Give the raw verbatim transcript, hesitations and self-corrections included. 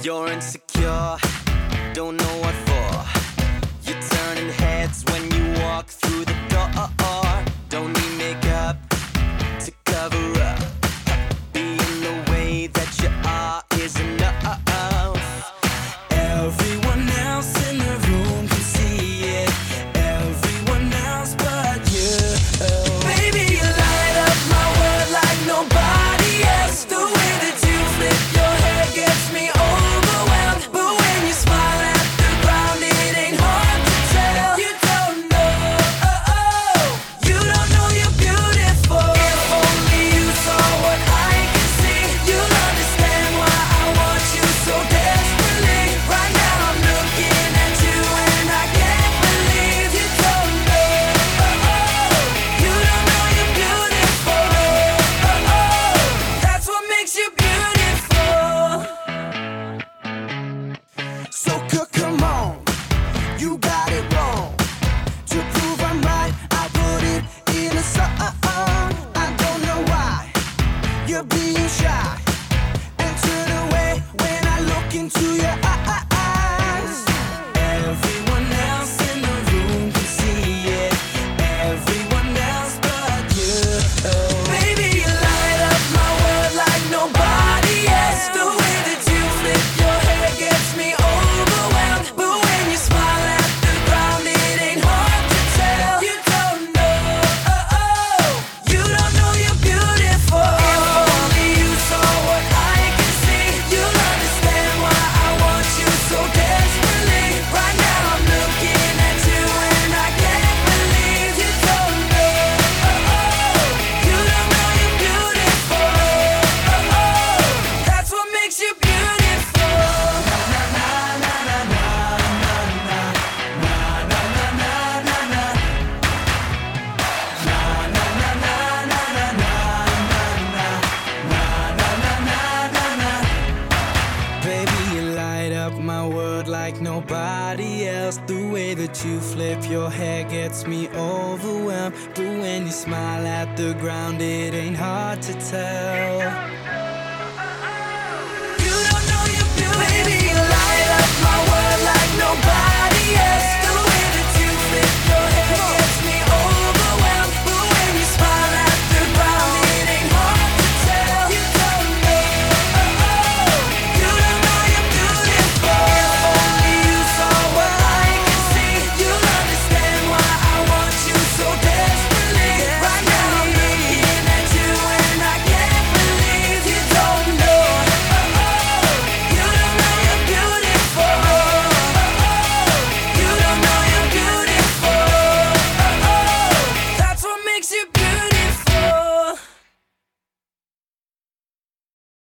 You're insecure, don't know what for. You're turning heads when you walk through the door. Don't need makeup to cover up. Being the way that you are is enough. Everyone else in the room can see it. Everyone else but you. Baby, you light up my world like nobody else. The way that you flip your hair gets me overwhelmed. But when you smile at the ground, it ain't hard to tell. You don't know, oh, oh. You don't know you're beautiful. If only you saw what I can see, you'll understand why I want you so desperately. Right now I'm looking at you and I can't believe you don't know, oh, oh. You don't know you're beautiful, oh, oh. That's what makes you beautiful. So c- come on, you got it wrong. To prove I'm right, I put it in a song. I don't know why you're being shy and turn away when I look into your eyes. Everyone else in the room can see it. Everyone else but you. Baby, you light up my world like nobody else. The way that you flip your hair gets me overwhelmed. But when you smile at the ground, it ain't hard to tell. You don't know, oh, oh. You don't know you're beautiful. If only you saw what I can see, you'll understand why I want you so desperately. Right now I'm looking at you and I can't believe you don't know, oh, oh. You don't know you're beautiful, oh, oh. That's what makes you beautiful. Baby, you light up my world like nobody else. The way that you flip your hair gets me overwhelmed. But when you smile at the ground, it ain't hard to tell. You don't know you're beautiful. Baby, you light up my world like nobody else.